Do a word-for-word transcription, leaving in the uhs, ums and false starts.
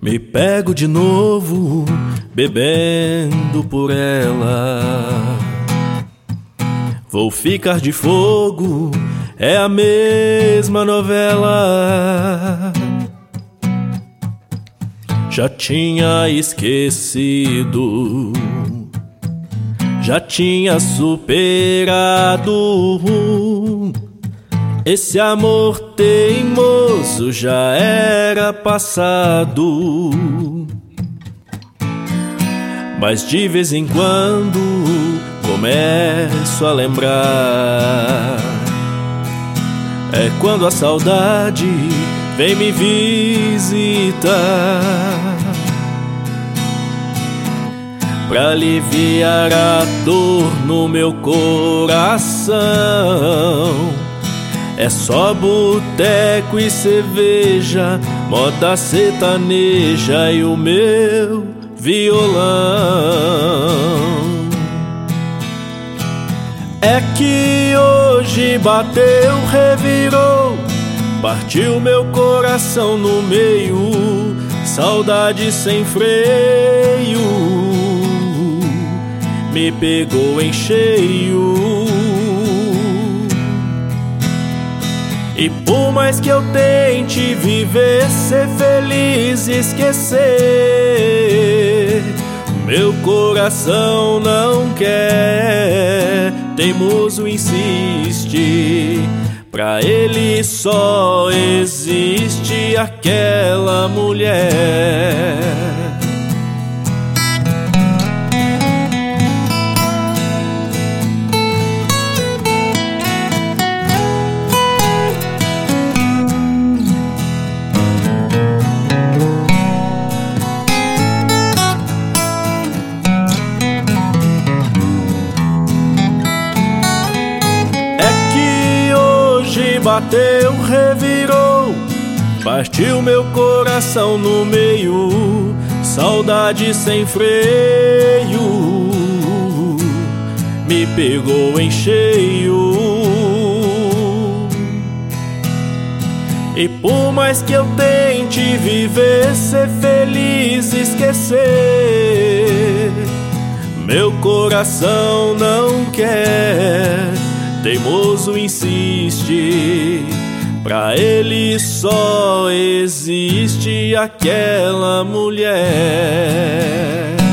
Me pego de novo, bebendo por ela. Vou ficar de fogo, é a mesma novela. Já tinha esquecido, já tinha superado. Esse amor teimoso já era passado. Mas de vez em quando começo a lembrar. É quando a saudade vem me visitar, pra aliviar a dor no meu coração. É só boteco e cerveja, moda sertaneja e o meu violão. É que hoje bateu, revirou, partiu meu coração no meio. Saudade sem freio me pegou em cheio. E por mais que eu tente viver, ser feliz, esquecer, meu coração não quer. Teimoso insiste, pra ele só existe aquela mulher. Bateu, revirou, partiu meu coração no meio. Saudade sem freio me pegou em cheio. E por mais que eu tente viver, ser feliz, esquecer, meu coração não quer. Teimoso insiste, pra ele só existe aquela mulher.